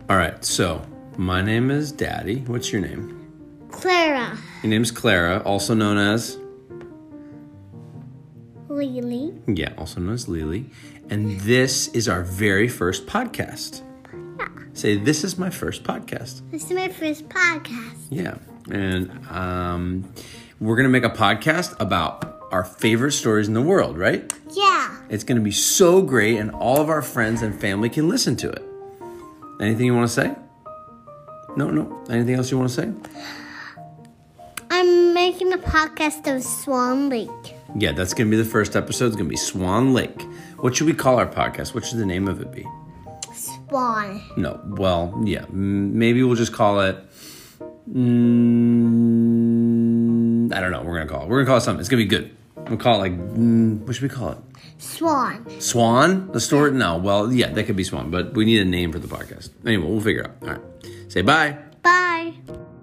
All right, so my name is Daddy. What's your name? Clara. Your name's Clara, also known as? Lily. Yeah, also known as Lily. And this is our very first podcast. Yeah. Say, this is my first podcast. This is my first podcast. Yeah, and we're going to make a podcast about our favorite stories in the world, right? Yeah. It's going to be so great, and all of our friends and family can listen to it. Anything you want to say? No. Anything else you want to say? I'm making a podcast of Swan Lake. Yeah, that's going to be the first episode. It's going to be Swan Lake. What should we call our podcast? What should the name of it be? Swan. No, well, yeah. Maybe we'll just call it... I don't know what we're going to call it. We're going to call it something. It's going to be good. We'll call it what should we call it? Swan. Swan? The story? No, well, yeah, that could be Swan. But we need a name for the podcast. Anyway, we'll figure it out. All right. Say bye. Bye.